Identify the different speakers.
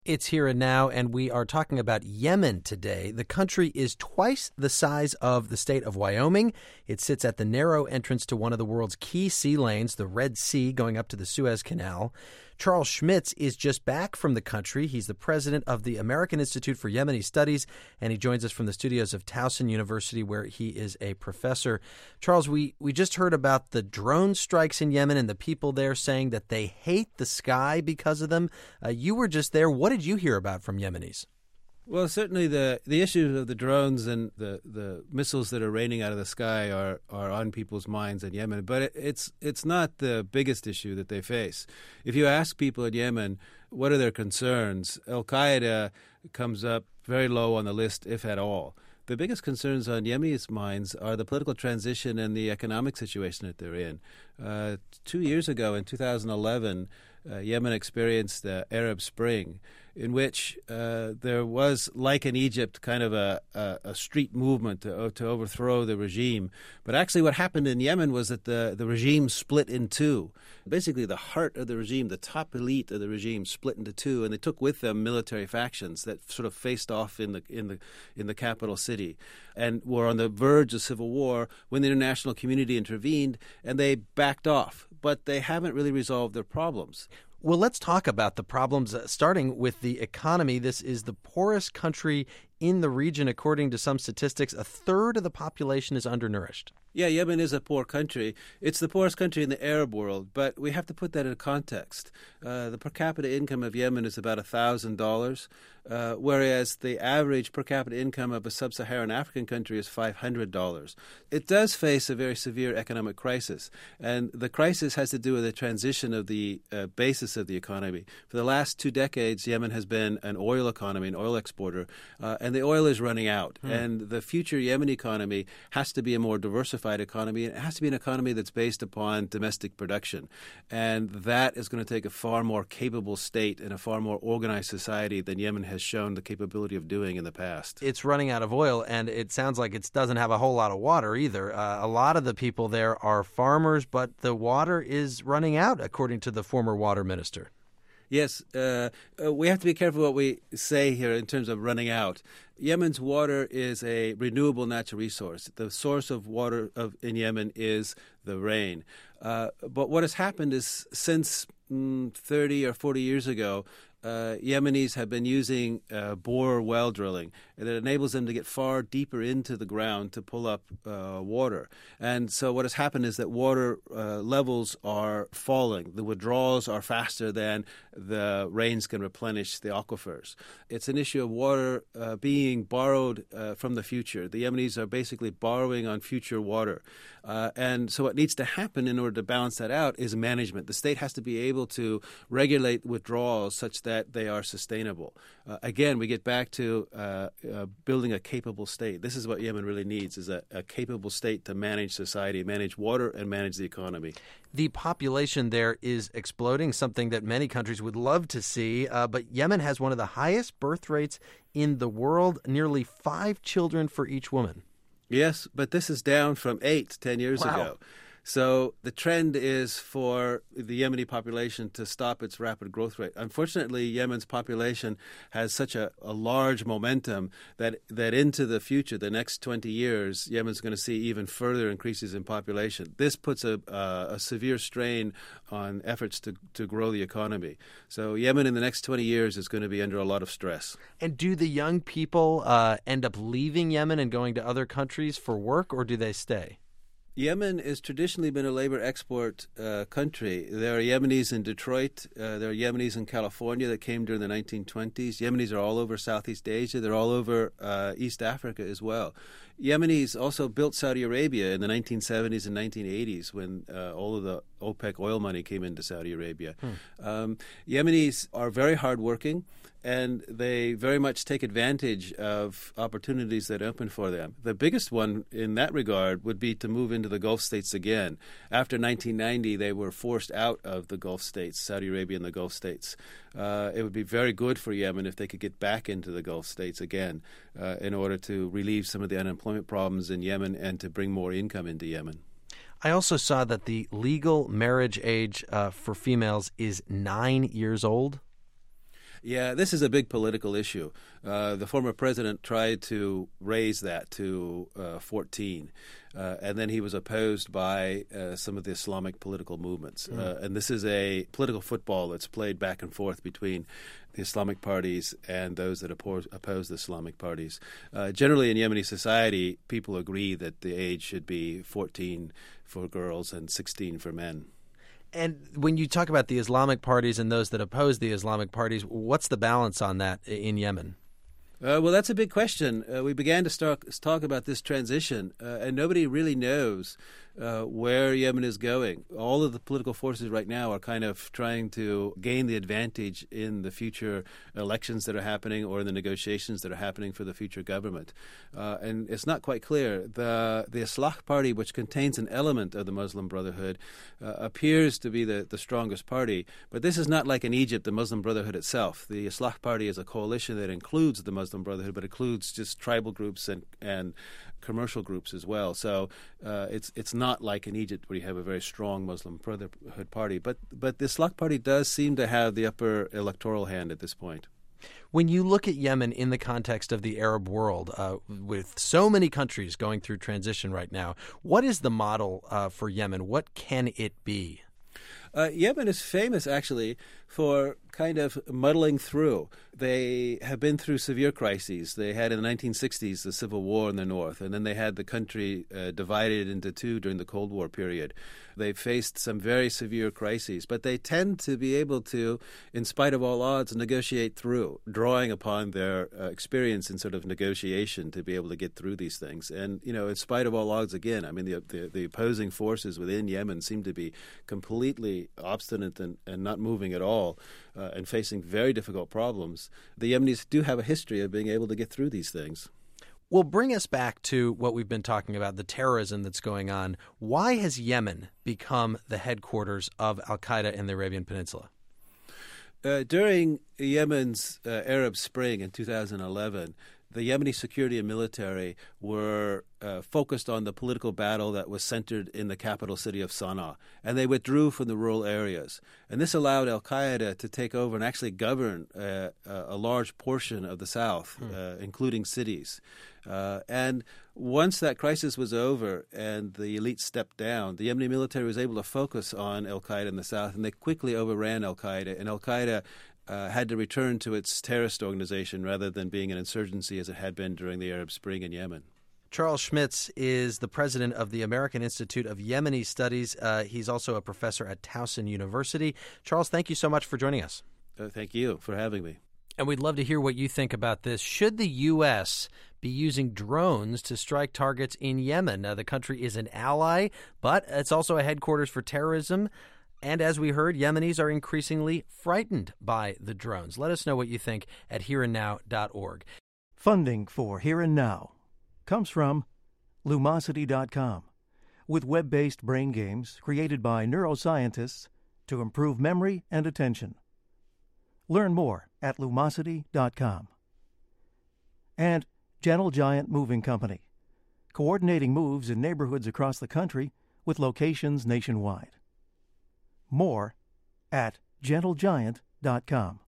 Speaker 1: It's Here and Now, and we are talking about Yemen today. The country is twice the size of the state of Wyoming. It sits at the narrow entrance to one of the world's key sea lanes, the Red Sea, going up to the Suez Canal. Charles Schmitz is just back from the country. He's the president of the American Institute for Yemeni Studies, and he joins us from the studios of Towson University, where he is a professor. Charles, we just heard about the drone strikes in Yemen and the people there saying that they hate the sky because of them. You were just there. What did you hear about from Yemenis?
Speaker 2: Well, certainly the issue of the drones and the missiles that are raining out of the sky are on people's minds in Yemen, but it's not the biggest issue that they face. If you ask people in Yemen what are their concerns, Al-Qaeda comes up very low on the list, if at all. The biggest concerns on Yemenis' minds are the political transition and the economic situation that they're in. 2 years ago, in 2011, Yemen experienced the Arab Spring, in which there was, like in Egypt, kind of a street movement to overthrow the regime. But actually what happened in Yemen was that the regime split in two. Basically, the heart of the regime, the top elite of the regime, split into two, and they took with them military factions that sort of faced off in the capital city and were on the verge of civil war when the international community intervened, and they backed off. But they haven't really resolved their problems.
Speaker 1: Well, let's talk about the problems, starting with the economy. This is the poorest country in the region, according to some statistics. A third of the population is undernourished.
Speaker 2: Yeah, Yemen is a poor country. It's the poorest country in the Arab world, but we have to put that in context. The per capita income of Yemen is about $1,000, whereas the average per capita income of a sub-Saharan African country is $500. It does face a very severe economic crisis, and the crisis has to do with the transition of the basis of the economy. For the last 2 decades, Yemen has been an oil economy, an oil exporter, and the oil is running out. And the future Yemen economy has to be a more diversified economy, and it has to be an economy that's based upon domestic production. And that is going to take a far more capable state and a far more organized society than Yemen has shown the capability of doing in the past.
Speaker 1: It's running out of oil, and it sounds like it doesn't have a whole lot of water either. A lot of the people there are farmers, but the water is running out, according to the former water minister.
Speaker 2: Yes, we have to be careful what we say here in terms of running out. Yemen's water is a renewable natural resource. The source of water in Yemen is the rain. But what has happened is since 30 or 40 years ago, Yemenis have been using bore well drilling, and it enables them to get far deeper into the ground to pull up water. And so what has happened is that water levels are falling. The withdrawals are faster than the rains can replenish the aquifers. It's an issue of water being borrowed from the future. The Yemenis are basically borrowing on future water. And so what needs to happen in order to balance that out is management. The state has to be able to regulate withdrawals such that they are sustainable. Again, we get back to building a capable state. This is what Yemen really needs, is a capable state to manage society, manage water, and manage the economy.
Speaker 1: The population there is exploding, something that many countries would love to see. But Yemen has one of the highest birth rates in the world, nearly 5 children for each woman.
Speaker 2: Yes, but this is down from 8 10 years ago. So the trend is for the Yemeni population to stop its rapid growth rate. Unfortunately, Yemen's population has such a large momentum that into the future, the next 20 years, Yemen's going to see even further increases in population. This puts a severe strain on efforts to grow the economy. So Yemen in the next 20 years is going to be under a lot of stress.
Speaker 1: And do the young people end up leaving Yemen and going to other countries for work, or do they stay?
Speaker 2: Yemen has traditionally been a labor export country. There are Yemenis in Detroit. There are Yemenis in California that came during the 1920s. Yemenis are all over Southeast Asia. They're all over East Africa as well. Yemenis also built Saudi Arabia in the 1970s and 1980s when all of the OPEC oil money came into Saudi Arabia. Yemenis are very hardworking, and they very much take advantage of opportunities that open for them. The biggest one in that regard would be to move into the Gulf states again. After 1990, they were forced out of the Gulf states, Saudi Arabia and the Gulf states. It would be very good for Yemen if they could get back into the Gulf states again in order to relieve some of the unemployment problems in Yemen and to bring more income into Yemen.
Speaker 1: I also saw that the legal marriage age for females is 9 years old.
Speaker 2: Yeah, this is a big political issue. The former president tried to raise that to 14, and then he was opposed by some of the Islamic political movements. And this is a political football that's played back and forth between the Islamic parties and those that oppose the Islamic parties. Generally, in Yemeni society, people agree that the age should be 14 for girls and 16 for men.
Speaker 1: And when you talk about the Islamic parties and those that oppose the Islamic parties, what's the balance on that in Yemen?
Speaker 2: Well, that's a big question. We began to talk about this transition, and nobody really knows where Yemen is going. All of the political forces right now are kind of trying to gain the advantage in the future elections that are happening or in the negotiations that are happening for the future government. And it's not quite clear. The Islah Party, which contains an element of the Muslim Brotherhood, appears to be the strongest party. But this is not like in Egypt, the Muslim Brotherhood itself. The Islah Party is a coalition that includes the Muslim Brotherhood, but includes just tribal groups and commercial groups as well. So it's not like in Egypt where you have a very strong Muslim Brotherhood party. But the Islah Party does seem to have the upper electoral hand at this point.
Speaker 1: When you look at Yemen in the context of the Arab world, with so many countries going through transition right now, what is the model for Yemen? What can it be?
Speaker 2: Yemen is famous, actually, for kind of muddling through. They have been through severe crises. They had in the 1960s the civil war in the north, and then they had the country divided into two during the Cold War period. They faced some very severe crises, but they tend to be able to, in spite of all odds, negotiate through, drawing upon their experience in sort of negotiation to be able to get through these things. And, you know, in spite of all odds, again, I mean, the opposing forces within Yemen seem to be completely obstinate and not moving at all. And facing very difficult problems. The Yemenis do have a history of being able to get through these things.
Speaker 1: Well, bring us back to what we've been talking about, the terrorism that's going on. Why has Yemen become the headquarters of al-Qaeda in the Arabian Peninsula?
Speaker 2: During Yemen's Arab Spring in 2011, the Yemeni security and military were focused on the political battle that was centered in the capital city of Sana'a, and they withdrew from the rural areas. And this allowed al-Qaeda to take over and actually govern a large portion of the south, including cities. And once that crisis was over and the elite stepped down, the Yemeni military was able to focus on al-Qaeda in the south, and they quickly overran al-Qaeda. And al-Qaeda had to return to its terrorist organization rather than being an insurgency as it had been during the Arab Spring in Yemen.
Speaker 1: Charles Schmitz is the president of the American Institute of Yemeni Studies. He's also a professor at Towson University. Charles, thank you so much for joining us.
Speaker 2: Thank you for having me.
Speaker 1: And we'd love to hear what you think about this. Should the U.S. be using drones to strike targets in Yemen? The country is an ally, but it's also a headquarters for terrorism. And as we heard, Yemenis are increasingly frightened by the drones. Let us know what you think at hereandnow.org.
Speaker 3: Funding for Here and Now comes from Lumosity.com, with web-based brain games created by neuroscientists to improve memory and attention. Learn more at Lumosity.com. And Gentle Giant Moving Company, coordinating moves in neighborhoods across the country with locations nationwide. More at GentleGiant.com.